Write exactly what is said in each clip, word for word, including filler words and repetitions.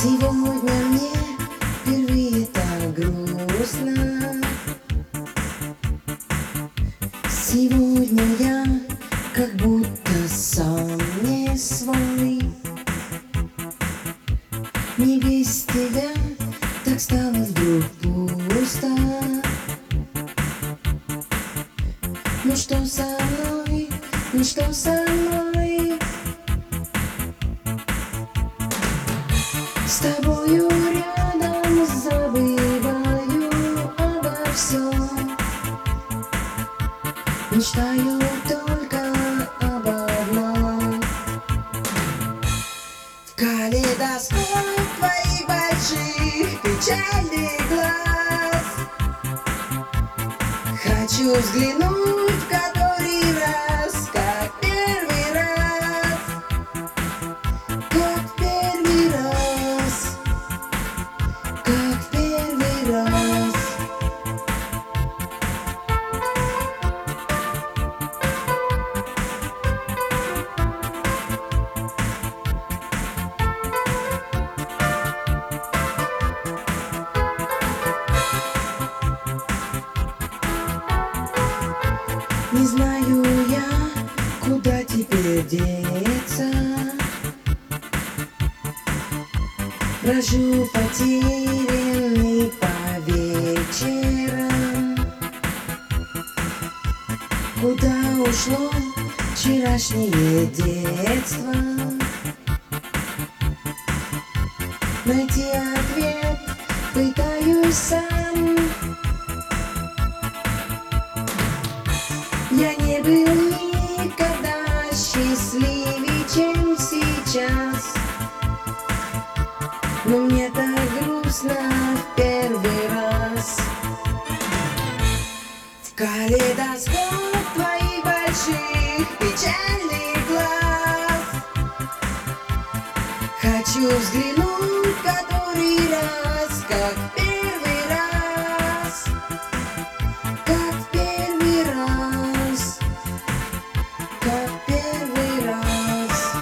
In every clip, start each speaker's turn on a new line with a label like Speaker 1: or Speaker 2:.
Speaker 1: Сегодня мне впервые так грустно. Сегодня я как будто сам не свой. Не без тебя так стало вдруг пусто. Ну что со мной, ну что со мной? С тобою рядом забываю обо всем. Мечтаю только об одном. В калейдоскоп твоих больших печальных глаз хочу взглянуть в который раз, как первый раз, как первый раз, как первый раз. Не знаю я, куда теперь деться. Брожу потерянный по вечерам. Куда ушло вчерашнее детство? Найти ответ пытаюсь сам. Я не был никогда счастливее, чем сейчас. Но мне так грустно в первый раз. В калейдоскоп твоих больших печальных глаз хочу взглянуть в который раз, как первый раз, как первый раз, как первый раз.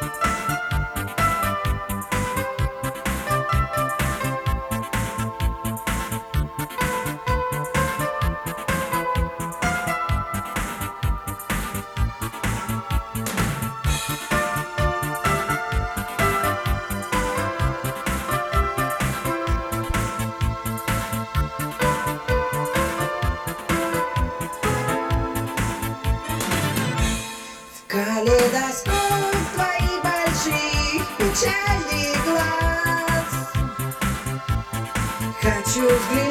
Speaker 1: Калейдоскоп твоих больших печальных глаз хочу взглянуть